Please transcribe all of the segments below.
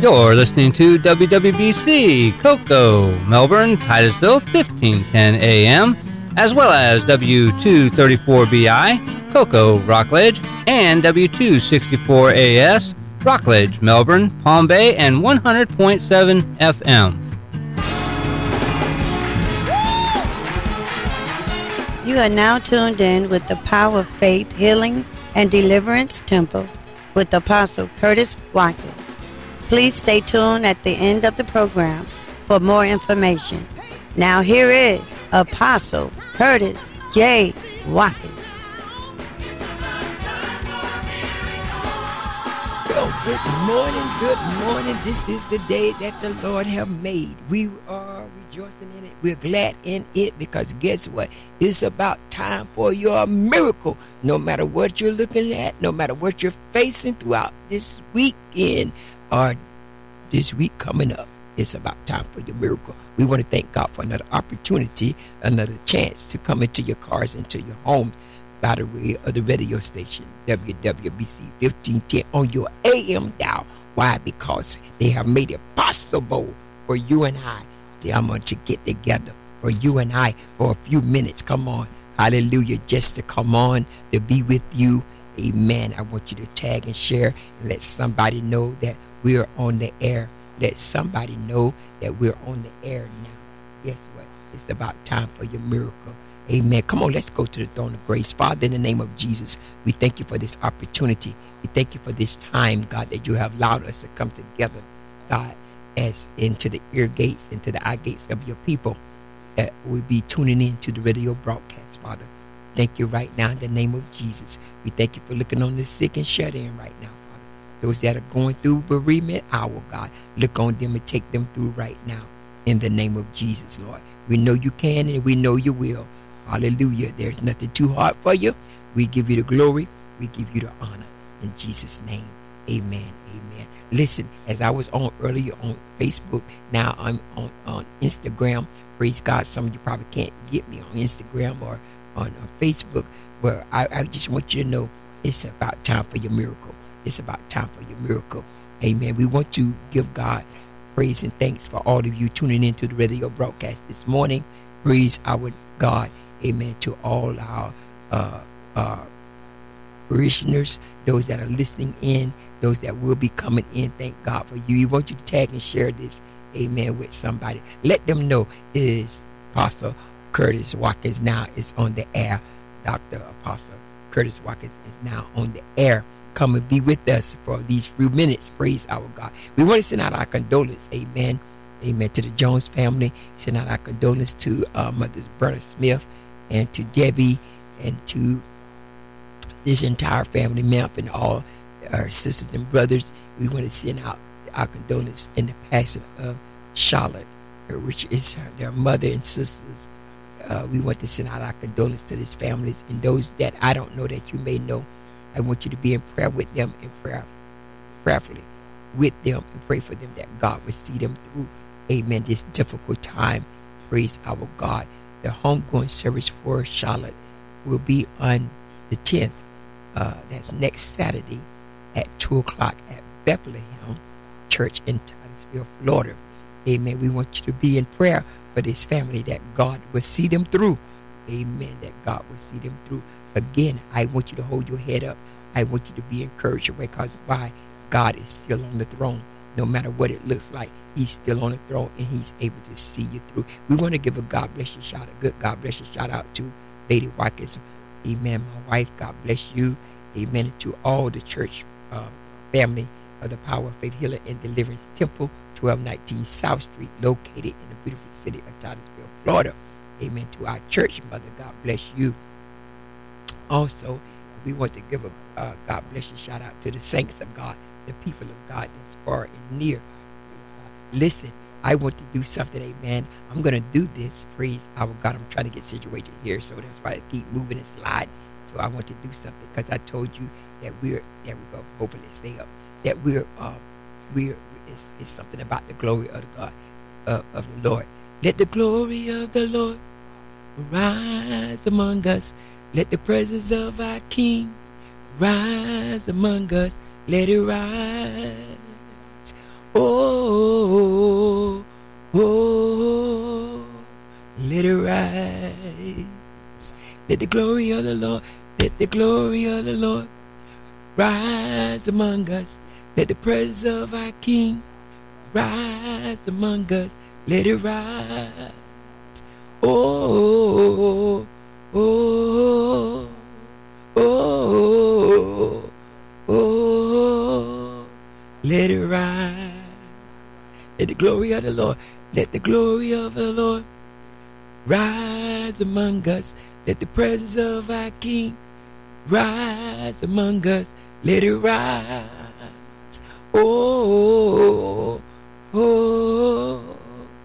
You're listening to WWBC, Cocoa, Melbourne, Titusville, 1510 AM, as well as W234BI, Cocoa, Rockledge, and W264AS, Rockledge, Melbourne, Palm Bay, and 100.7 FM. You are now tuned in with the Power of Faith Healing and Deliverance Temple with Apostle Curtis Watkins. Please stay tuned at the end of the program for more information. Now here is Apostle Curtis J. Watkins. Well, good morning. This is the day that the Lord have made. We are rejoicing in it. We're glad in it because guess what? It's about time for your miracle. No matter what you're looking at, no matter what you're facing throughout this weekend or this week coming up, it's about time for your miracle. We want to thank God for another opportunity, another chance to come into your cars, into your home, by the way of the radio station, WWBC 1510 on your AM dial. Why? Because they have made it possible for you and I to get together, for you and I for a few minutes. Come on. Hallelujah. Just to come on, to be with you. Amen. I want you to tag and share and let somebody know that we're on the air. Let somebody know that we're on the air now. Guess what? It's about time for your miracle. Amen. Come on, let's go to the throne of grace. Father, in the name of Jesus, we thank you for this opportunity. We thank you for this time, God, that you have allowed us to come together, God, as into the ear gates, into the eye gates of your people that will be tuning in to the radio broadcast, Father. Thank you right now in the name of Jesus. We thank you for looking on the sick and shut in right now, Father. Those that are going through bereavement hour, God, look on them and take them through right now in the name of Jesus, Lord. We know you can and we know you will. Hallelujah. There's nothing too hard for you. We give you the glory. We give you the honor. In Jesus' name, amen. Amen. Listen, as I was on earlier on Facebook, now I'm on Instagram. Praise God. Some of you probably can't get me on Instagram or on Facebook. But I just want you to know it's about time for your miracle. It's about time for your miracle. Amen. We want to give God praise and thanks for all of you tuning into the radio broadcast this morning. Praise our God. Amen. To all our parishioners, those that are listening in, those that will be coming in. Thank God for you. We want you to tag and share this, amen, with somebody. Let them know it is Apostle Curtis Watkins now is on the air. Dr. Apostle Curtis Watkins is now on the air. Come and be with us for these few minutes. Praise our God. We want to send out our condolence, amen. Amen. To the Jones family. Send out our condolence to Mother Verna Smith and to Debbie and to this entire family, Memp, and all our sisters and brothers. We want to send out our condolence in the passing of Charlotte, which is their mother and sisters. We want to send out our condolence to these families and those that I don't know that you may know. I want you to be in prayer with them and prayerfully with them and pray for them that God will see them through, amen, this difficult time. Praise our God. The homegoing service for Charlotte will be on the 10th. That's next Saturday at 2 o'clock at Bethlehem Church in Titusville, Florida. Amen. We want you to be in prayer for this family that God will see them through. Amen. That God will see them through. Again, I want you to hold your head up. I want you to be encouraged because why? God is still on the throne. No matter what it looks like, he's still on the throne and he's able to see you through. We want to give a God bless you shout out, a good God bless you shout out to Lady Watkins. Amen. My wife, God bless you. Amen. To all the church family of the Power of Faith Healing and Deliverance Temple, 1219 South Street, located in the beautiful city of Titusville, Florida. Amen. To our church mother, God bless you. Also, we want to give a God bless you shout out to the saints of God, the people of God that's far and near. Listen, I want to do something, amen. I'm going to do this, praise our God. I'm trying to get situated here, so that's why I keep moving and slide. So I want to do something because I told you that there we go, hopefully stay up, that it's something about the glory of the God, of the Lord. Let the glory of the Lord rise among us. Let the presence of our King rise among us. Let it rise. Oh, oh, let it rise. Let the glory of the Lord, let the glory of the Lord rise among us. Let the presence of our King rise among us. Let it rise. Oh, oh, oh, oh, let it rise. Let the glory of the Lord, let the glory of the Lord rise among us. Let the presence of our King rise among us. Let it rise. Oh, oh,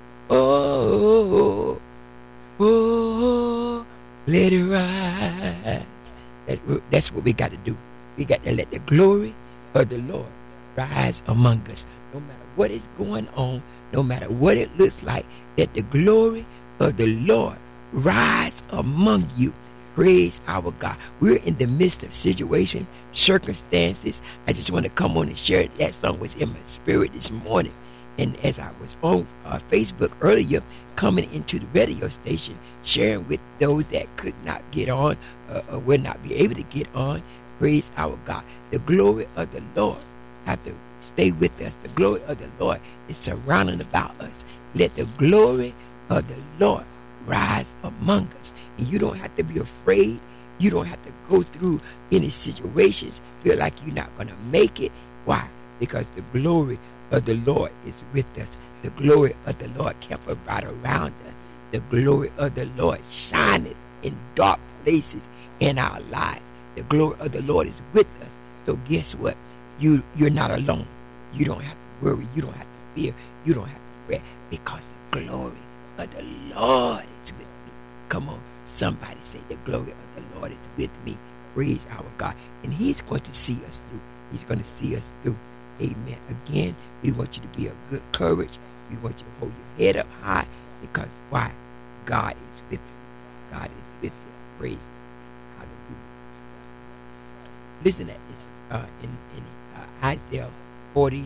oh, oh, let it rise. That's what we got to do. We got to let the glory of the Lord rise among us. No matter what is going on, no matter what it looks like, let the glory of the Lord rise among you. Praise our God. We're in the midst of situation, circumstances. I just want to come on and share it. That song was in my spirit this morning. And as I was on Facebook earlier, coming into the radio station, sharing with those that could not get on or would not be able to get on, praise our God. The glory of the Lord have to stay with us. The glory of the Lord is surrounding about us. Let the glory of the Lord rise among us. And you don't have to be afraid. You don't have to go through any situations, feel like you're not going to make it. Why? Because the glory of the Lord is with us. The glory of the Lord kept about around us. The glory of the Lord shineth in dark places in our lives. The glory of the Lord is with us. So guess what? You're not alone. You don't have to worry. You don't have to fear. You don't have to fret, because the glory of the Lord is with me. Come on, somebody say, the glory of the Lord is with me. Praise our God. And he's going to see us through. He's going to see us through. Amen. Again, we want you to be of good courage. We want you to hold your head up high, because why? God is with us. God is with us. Praise God. Hallelujah. Listen at this in Isaiah 40,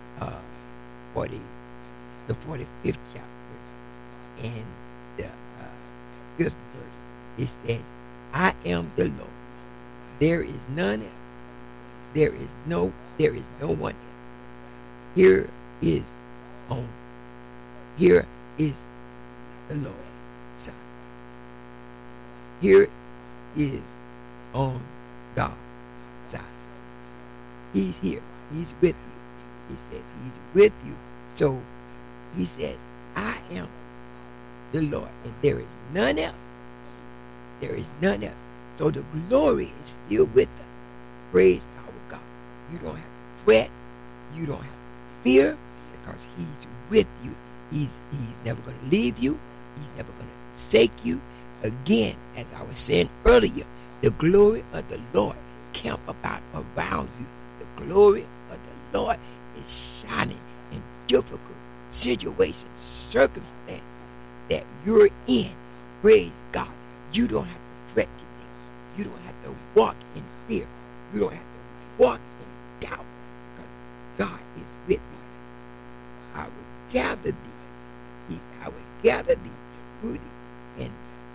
the 45th chapter, and the 5th verse. It says, I am the Lord. There is none else. There is no one else. Here is the Lord side. Here is on God's side. He's here. He's with you. He says he's with you. So he says, I am the Lord, and there is none else. There is none else. So the glory is still with us. Praise our God. You don't have to fret. You don't have to fear, because he's with you. He's never going to leave you. He's never going to forsake you. Again, as I was saying earlier, the glory of the Lord camp about around you. The glory of the Lord is shining in difficult situations, circumstances that you're in. Praise God. You don't have to fret today. You don't have to walk in fear. You don't have to walk in doubt, because God is with thee. I will gather thee. I will gather thee through thee, and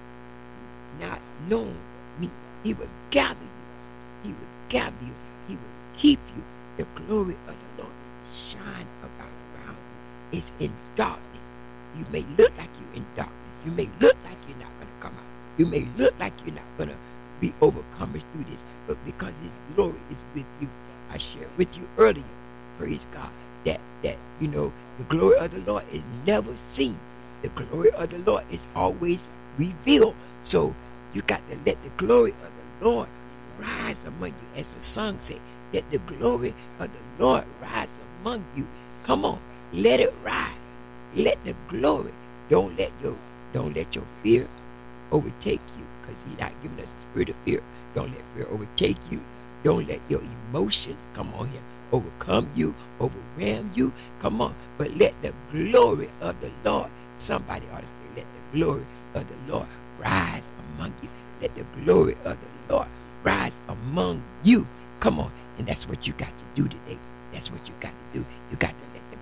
not knowing me. He will gather you. He will gather you. He will keep you. The glory of the Lord shine about around you. It's in darkness. You may look like you're in darkness. You may look like you're not going to come out. You may look like you're not going to be overcomers through this, but because his glory is with you. I shared with you earlier, praise God, that the glory of the Lord is never seen. The glory of the Lord is always revealed. So you got to let the glory of the Lord rise among you. As the song said, let the glory of the Lord rise among you. Come on, let it rise. Let the glory. Don't let your fear overtake you, because he's not giving us the spirit of fear. Don't let fear overtake you. Don't let your emotions, come on here, overcome you, overwhelm you. Come on, but let the glory of the Lord, somebody ought to say, let the glory of the Lord rise among you. Let the glory of the Lord rise among you. Come on, and that's what you got to do today. That's what you got to do. You got to let the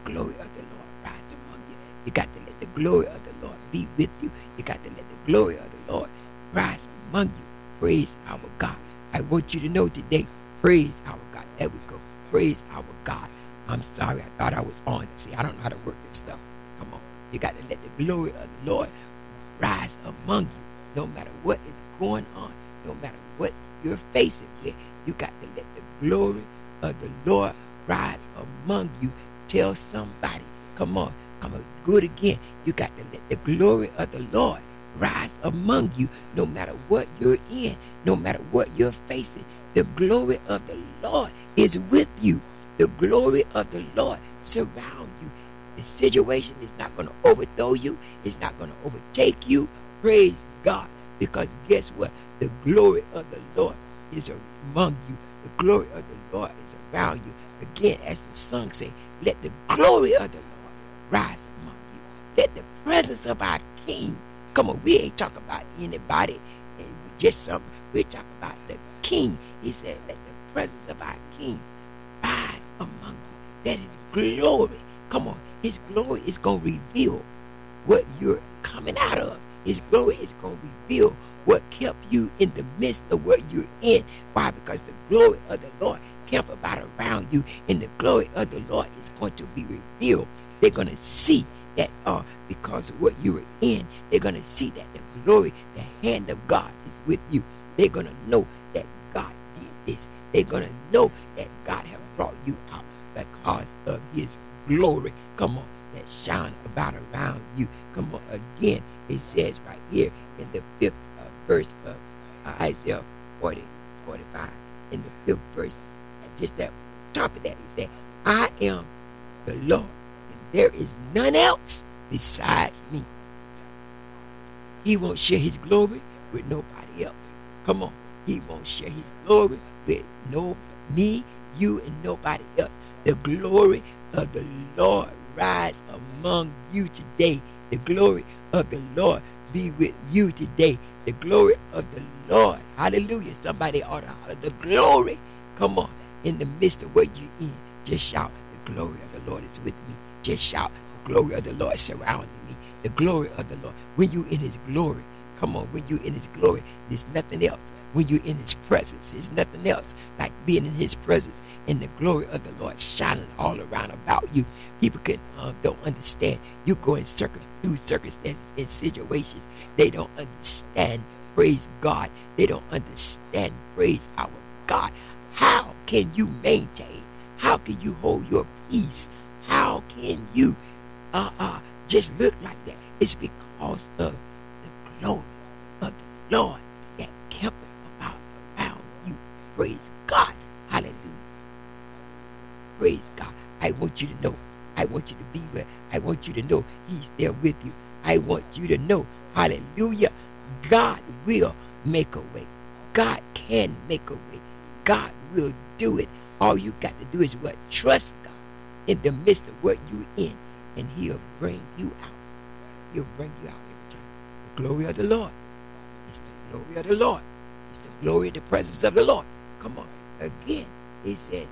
glory of the Lord rise among you. You got to let the glory of the Lord be with you. You got to let the glory of the Lord rise among you. Praise our God. I want you to know today, praise our God. There we go. Praise our God. I'm sorry, I thought I was on. See, I don't know how to work this stuff. Come on. You got to let the glory of the Lord rise among you. No matter what is going on, no matter what you're facing with, you got to let the glory of the Lord rise among you. Tell somebody, come on, I'm going to do it again. You got to let the glory of the Lord rise among you. No matter what you're in, no matter what you're facing, the glory of the Lord is with you. The glory of the Lord surround you. The situation is not going to overthrow you. It's not going to overtake you. Praise God. Because guess what? The glory of the Lord is among you. The glory of the Lord is around you. Again, as the song say, let the glory of the Lord rise among you. Let the presence of our King. Come on, we ain't talking about anybody. Just something. We're talking about the King. He said, let the presence of our King rise among you. That is glory. Come on. His glory is going to reveal what you're coming out of. His glory is going to reveal what kept you in the midst of what you're in. Why? Because the glory of the Lord camp about around you, and the glory of the Lord is going to be revealed. They're going to see that because of what you were in, they're going to see that the glory, the hand of God is with you. They're going to know that God did this. They're going to know that God has brought you out because of his glory. Come on, that shine about around you. Come on, again, it says right here in the 5th verse of Isaiah 45, in the 5th verse, just that top of that, he said, I am the Lord, and there is none else besides me. He won't share his glory with nobody else. Come on, he won't share his glory with me, you, and nobody else. The glory of the Lord rise among you today. The glory of the Lord be with you today. The glory of the Lord. Hallelujah. Somebody ought to holler the glory. Come on. In the midst of what you're in, just shout, the glory of the Lord is with me. Just shout, the glory of the Lord is surrounding me. The glory of the Lord. When you in his glory, come on, when you in his glory, there's nothing else. When you're in his presence, there's nothing else like being in his presence and the glory of the Lord shining all around about you. People don't understand. You go through circumstances and situations. They don't understand. Praise God. They don't understand. Praise our God. How can you maintain? How can you hold your peace? How can you just look like that? It's because of the glory of the Lord that kept about around you. Praise God. Hallelujah. Praise God. I want you to know. I want you to be where. I want you to know he's there with you. I want you to know, hallelujah, God will make a way. God can make a way. God will do it. All you got to do is what? Trust God in the midst of what you're in, and he'll bring you out. He'll bring you out every time. The glory of the Lord. It's the glory of the Lord. It's the glory of the presence of the Lord. Come on. Again, he says,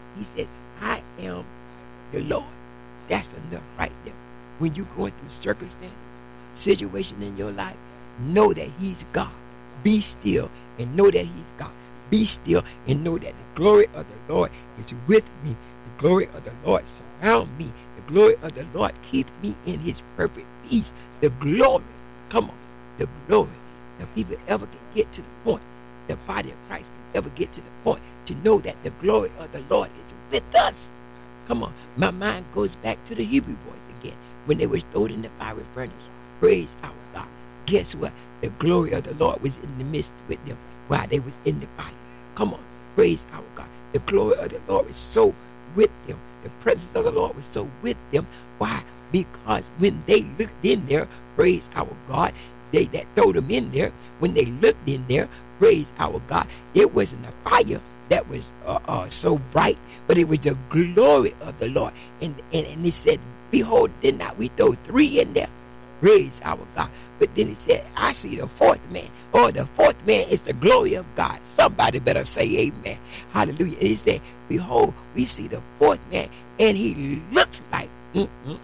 I am the Lord. That's enough right there. When you're going through circumstances, situation in your life, know that he's God. Be still and know that he's God. Be still and know that the glory of the Lord is with me. The glory of the Lord surround me. The glory of the Lord keeps me in his perfect peace. The glory, come on, the glory. The people ever can get to the point, the body of Christ can ever get to the point to know that the glory of the Lord is with us. Come on, my mind goes back to the Hebrew boys again when they were thrown in the fiery furnace. Praise our God. Guess what? The glory of the Lord was in the midst with them while they was in the fire. Come on, praise our God. The glory of the Lord was so with them. The presence of the Lord was so with them. Why? Because when they looked in there, praise our God, they that throw them in there, when they looked in there, praise our God, it wasn't a fire that was so bright, but it was the glory of the Lord. And he said, behold, did not we throw 3 in there? Praise our God. But then he said, I see the 4th man. Oh, the 4th man is the glory of God. Somebody better say amen. Hallelujah. And he said, behold, we see the 4th man, and he looks like Mm-mm.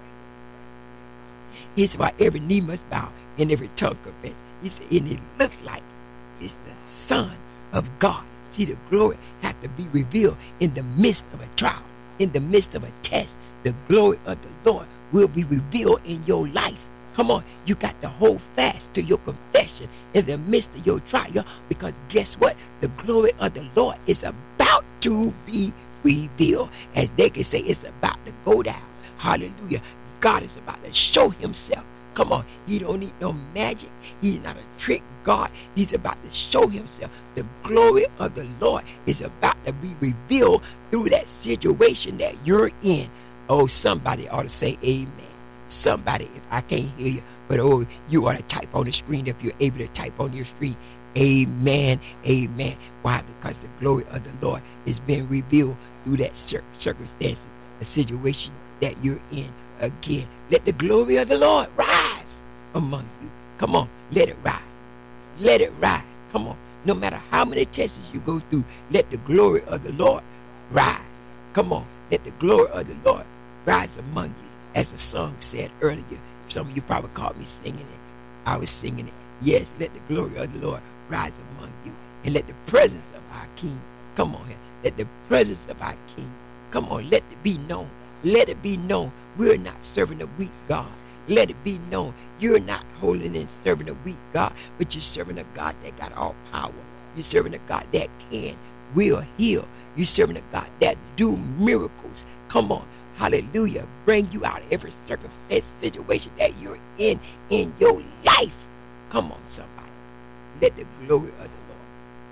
It's why every knee must bow and every tongue confess. He said, and it looked like it's the Son of God. See, the glory has to be revealed in the midst of a trial, in the midst of a test. The glory of the Lord will be revealed in your life. Come on, you got to hold fast to your confession in the midst of your trial, because guess what? The glory of the Lord is about to be revealed. As they can say, it's about to go down. Hallelujah. God is about to show himself. Come on, he don't need no magic. He's not a trick God. He's about to show himself. The glory of the Lord is about to be revealed through that situation that you're in. Oh, somebody ought to say amen. Somebody, if I can't hear you, but oh, you ought to type on the screen if you're able to type on your screen. Amen, amen. Why? Because the glory of the Lord is being revealed through that circumstances, a situation that you're in. Again, let the glory of the Lord rise among you. Come on, let it rise. Let it rise. Come on. No matter how many tests you go through, let the glory of the Lord rise. Come on, let the glory of the Lord rise among you. As the song said earlier, some of you probably caught me singing it. I was singing it. Yes, let the glory of the Lord rise among you. And let the presence of our King, come on here. Let the presence of our King, come on, let it be known. Let it be known. We're not serving a weak God. Let it be known. You're not holding and serving a weak God, but you're serving a God that got all power. You're serving a God that will heal. You're serving a God that do miracles. Come on. Hallelujah. Bring you out of every circumstance, situation that you're in your life. Come on, somebody. Let the glory of the Lord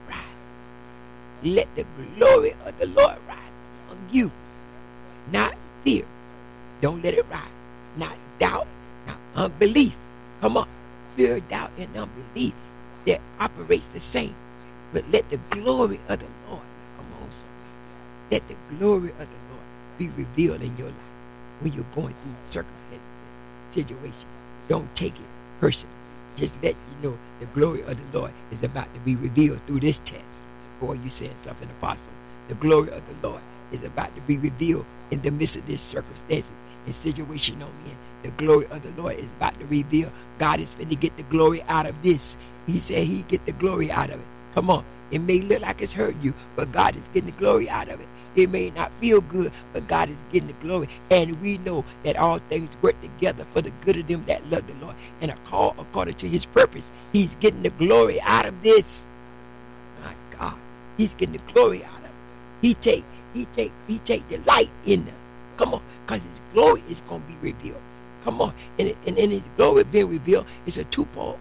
rise. Let the glory of the Lord rise among you. Not fear. Don't let it rise. Not doubt, not unbelief. Come on. Fear, doubt, and unbelief that operates the same. But let the glory of the Lord, come on, somebody. Let the glory of the Lord be revealed in your life when you're going through circumstances and situations. Don't take it personally. Just let you know the glory of the Lord is about to be revealed through this test. Boy, you saying something, Apostle. The glory of the Lord is about to be revealed in the midst of these circumstances and situation I'm in. The glory of the Lord is about to reveal. God is finna get the glory out of this. He said he get the glory out of it. Come on. It may look like it's hurting you, but God is getting the glory out of it. It may not feel good, but God is getting the glory. And we know that all things work together for the good of them that love the Lord and are called according to his purpose. He's getting the glory out of this. My God. He's getting the glory out of it. He take delight in us. Come on, because his glory is going to be revealed. Come on. And his glory being revealed is a two-part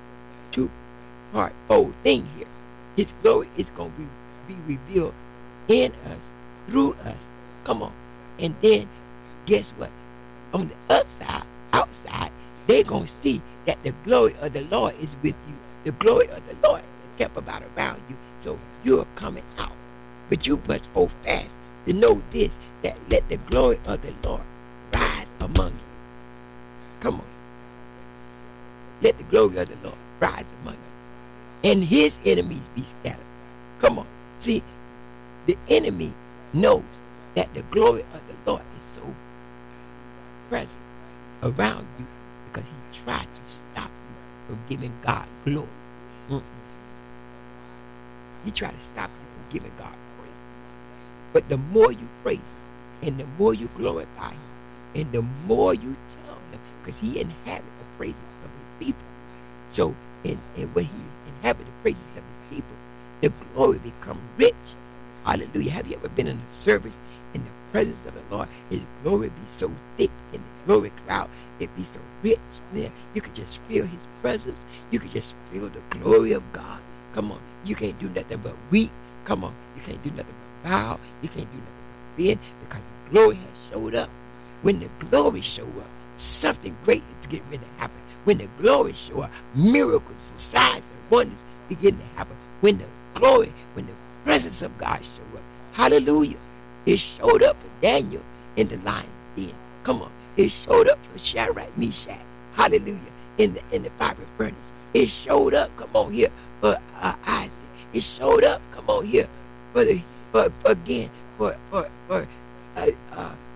fold thing here. His glory is going to be revealed in us, through us. Come on. And then, guess what? On the outside, they're going to see that the glory of the Lord is with you. The glory of the Lord is kept about around you. So you're coming out. But you must hold fast to know this, that let the glory of the Lord rise among you. Come on. Let the glory of the Lord rise among you. And his enemies be scattered. Come on. See, the enemy knows that the glory of the Lord is so present around you because he tried to stop you from giving God glory. He tried to stop you from giving God praise. But the more you praise him, and the more you glorify him, and the more you tell him, because he inhabits the praises of his people. So, and when he inhabits the praises of his people, the glory becomes rich. Hallelujah. Have you ever been in a service in the presence of the Lord? His glory be so thick, and the glory cloud, it be so rich. Yeah, you could just feel his presence. You could just feel the glory of God. Come on. You can't do nothing but weep. Come on. You can't do nothing but bow. You can't do nothing but bend, because his glory has showed up. When the glory show up, something great is getting ready to happen. When the glory show up, miracles and signs and wonders begin to happen. When the glory, when the presence of God show up, hallelujah. It showed up for Daniel in the lion's den. Come on. It showed up for Shadrach, Meshach, hallelujah, in the fiery furnace. It showed up, come on here, for Isaac. It showed up, come on here, for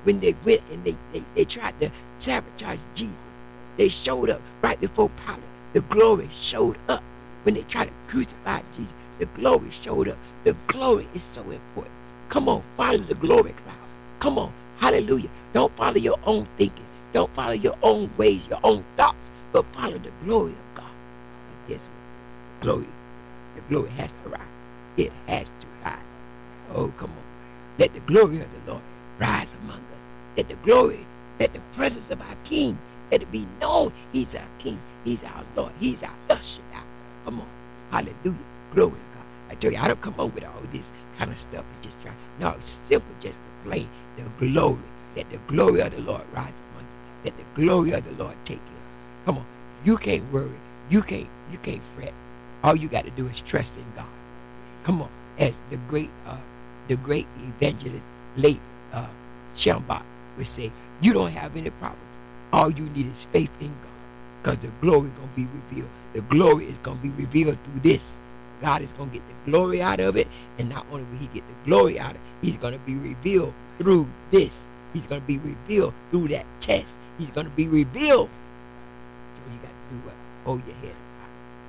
when they went and they tried to sabotage Jesus. They showed up right before Pilate. The glory showed up. When they tried to crucify Jesus, the glory showed up. The glory is so important. Come on, follow the glory cloud. Come on, hallelujah. Don't follow your own thinking. Don't follow your own ways, your own thoughts, but follow the glory of God. Because guess what? The glory has to rise. It has to rise. Oh, come on. Let the glory of the Lord rise among us. Let the glory, let the presence of our King, let it be known He's our King. He's our Lord. He's our usher now. Come on. Hallelujah. Glory to God. I tell you, I don't come on with all this kind of stuff and just try. No, it's simple just to play the glory. Let the glory of the Lord rise among you. Let the glory of the Lord take care. Come on. You can't worry. You can't fret. All you got to do is trust in God. Come on. As the great evangelist, late Shambach would say, you don't have any problems. All you need is faith in God. Because the glory is going to be revealed. The glory is going to be revealed through this. God is going to get the glory out of it. And not only will He get the glory out of it, He's going to be revealed through this. He's going to be revealed through that test. He's going to be revealed. So you got to do what? Hold your head up.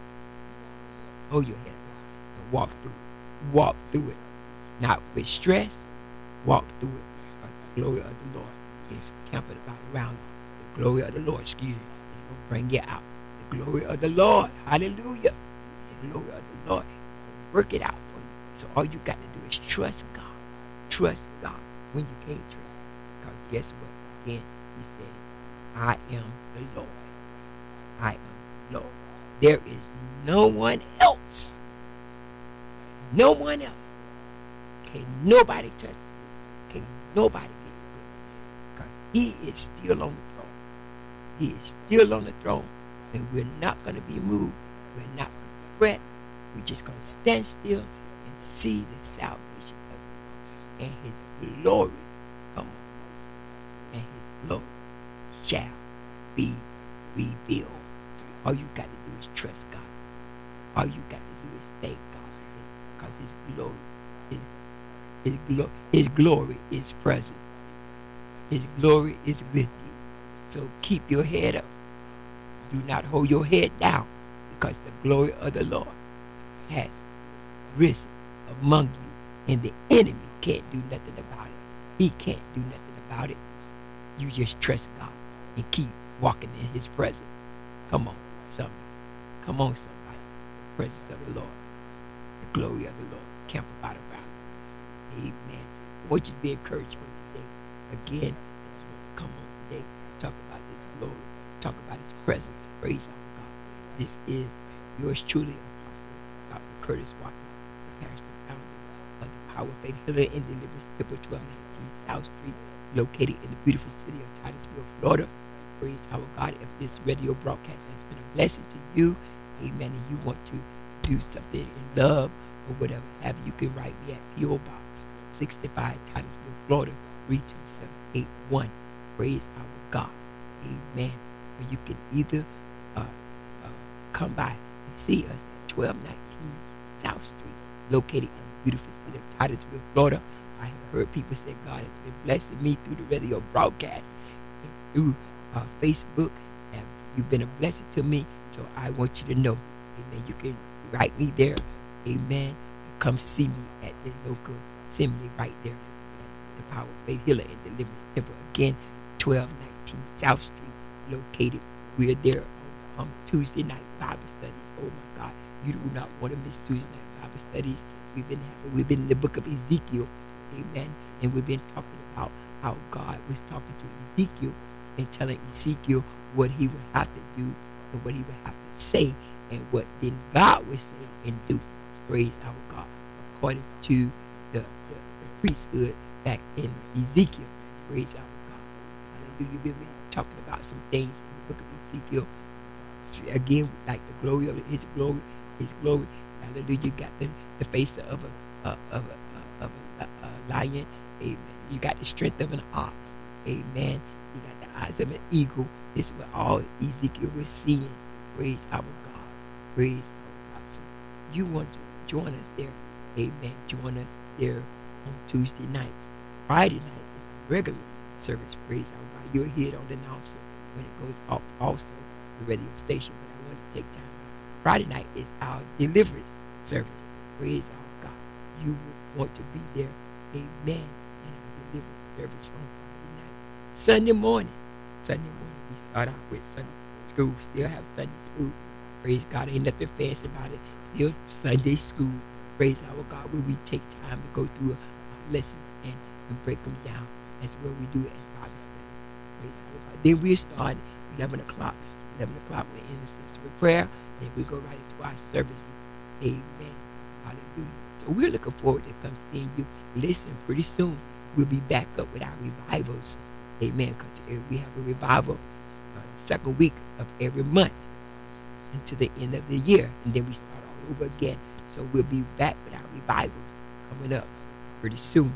Hold your head up. And walk through it. Walk through it. Not with stress. Walk through it. Because the glory of the Lord is camping about around you. The glory of the Lord, is going to bring you out. The glory of the Lord. Hallelujah. The glory of the Lord. Work it out for you. So all you got to do is trust God. Trust God when you can't trust. Because guess what? Again, He says, I am the Lord. I am the Lord. There is no one else. No one else. Can't nobody touch this. Can't nobody get it. Because He is still on the throne. He is still on the throne. And we're not going to be moved. We're not going to fret. We're just going to stand still and see the salvation of the Lord. And His glory come on. And His glory shall be revealed. So all you got to do is trust God. All you got to do is thank God. Because His glory is present. His glory is with you. So keep your head up. Do not hold your head down, because the glory of the Lord has risen among you, and the enemy can't do nothing about it. He can't do nothing about it. You just trust God and keep walking in His presence. Come on, somebody. Come on, somebody. The presence of the Lord, the glory of the Lord, camp about around. Amen. I want you to be encouraged on today. Again, I just want to come on today, talk about this glory, talk about His presence. Praise our God. This is yours truly, Apostle Dr. Curtis Watkins, the pastor and founder of the Power of Faith Healing and Deliverance Temple, 1219 South Street, located in the beautiful city of Titusville, Florida. Praise our God. If this radio broadcast has been a blessing to you, amen, and you want to do something in love or whatever have you, can write me at P.O. Box 65, Titusville, Florida, 32781. Praise our God. Amen. Or you can either come by and see us at 1219 South Street, located in the beautiful city of Titusville, Florida. I have heard people say God has been blessing me through the radio broadcast and through Facebook, and you've been a blessing to me. So I want you to know, amen, you can write me there, amen, and come see me at the local assembly right there at the Power of Faith Healing and Deliverance Temple. Again, 1219 South Street, located. We're there on Tuesday night Bible studies. Oh my God, you do not want to miss Tuesday night Bible studies. We've been in the book of Ezekiel, amen, and we've been talking about how God was talking to Ezekiel and telling Ezekiel what he would have to do and what he would have to say, and what then God would say and do. Praise our God, according to the priesthood back in Ezekiel. Praise our God. Hallelujah. We've been talking about some things in the book of Ezekiel. Again, like the glory of His glory, Hallelujah. You got the face of a lion. Amen. You got the strength of an ox. Amen. You got the eyes of an eagle. This is what all Ezekiel was seeing. Praise our God. Praise our God. So you want to join us there. Amen. Join us there on Tuesday nights. Friday night is regular service. Praise our God. You'll hear it on the announcer when it goes off also, the radio station. But I want to take time. Friday night is our deliverance service. Praise our God. You will want to be there. Amen. In our deliverance service on Friday night. Sunday morning, we start out with Sunday school. Still have Sunday school. Praise God. Ain't nothing fancy about it. Still Sunday school. Praise our God. Where we take time to go through our lessons and break them down. That's where we do it in Bible study. Praise our God. Then we start 11 o'clock. 11 o'clock we're in intercessory prayer. And we go right into our services. Amen. Hallelujah. So we're looking forward to come seeing you. Listen, pretty soon we'll be back up with our revivals. Amen. Because we have a revival the second week of every month until the end of the year. And then we start all over again. So we'll be back with our revivals coming up pretty soon.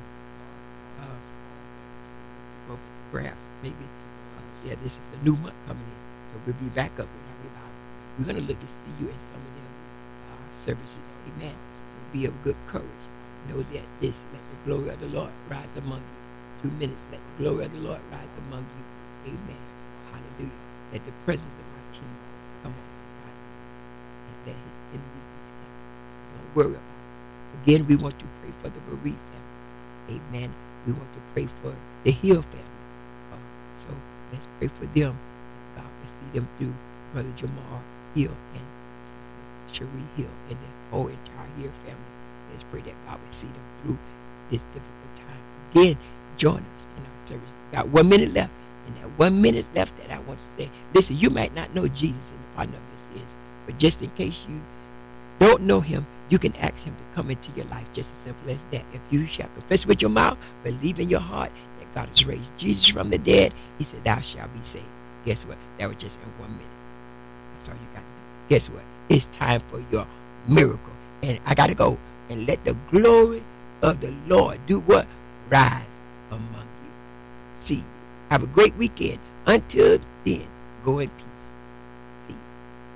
Well, perhaps, maybe, this is a new month coming in. So we'll be back up with our revival. We're going to look to see you in some of them services. Amen. So be of good courage. Know that let the glory of the Lord rise among you. 2 minutes, let the glory of the Lord rise among you. Amen. Hallelujah. Let the presence of our King come on, rise. And let his enemies be scattered. Don't worry about it. Again, we want to pray for the bereaved families. Amen. We want to pray for the Hill family. So let's pray for them. God will see them through. Brother Jamal Hill and Sister Cherie Hill and the whole entire Hill family. Let's pray that God will see them through this difficult time. Again, join us in our service. Got 1 minute left. And that 1 minute left that I want to say, listen, you might not know Jesus in the pardon of your sins, but just in case you don't know him, you can ask him to come into your life, just as simple as that. If you shall confess with your mouth, believe in your heart that God has raised Jesus from the dead, he said, thou shalt be saved. Guess what? That was just in 1 minute. That's all you got to do. Guess what? It's time for your miracle. And I got to go and let the glory of the Lord do what? Rise among you. See you. Have a great weekend. Until then, go in peace. See you.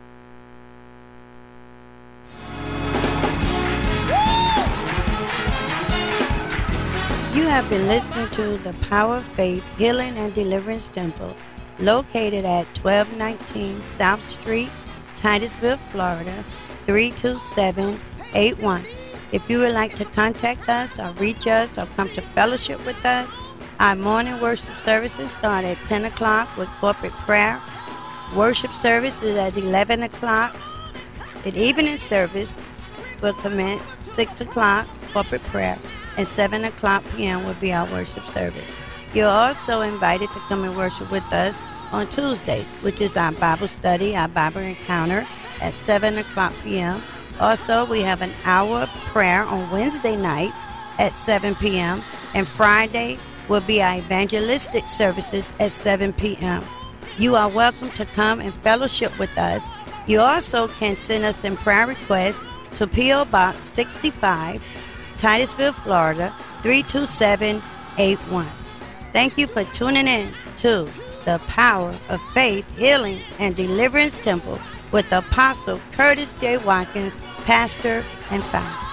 You have been listening to the Power of Faith Healing and Deliverance Temple, located at 1219 South Street, Titusville, Florida, 32781. If you would like to contact us or reach us or come to fellowship with us, our morning worship services start at 10 o'clock with corporate prayer. Worship service is at 11 o'clock. The evening service will commence 6 o'clock, corporate prayer, and 7 o'clock p.m. will be our worship service. You're also invited to come and worship with us on Tuesdays, which is our Bible study, our Bible encounter at 7 o'clock p.m. Also, we have an hour of prayer on Wednesday nights at 7 p.m. and Friday will be our evangelistic services at 7 p.m. You are welcome to come and fellowship with us. You also can send us in prayer requests to P.O. Box 65, Titusville, Florida, 32781. Thank you for tuning in to the Power of Faith, Healing, and Deliverance Temple with Apostle Curtis J. Watkins, pastor and founder.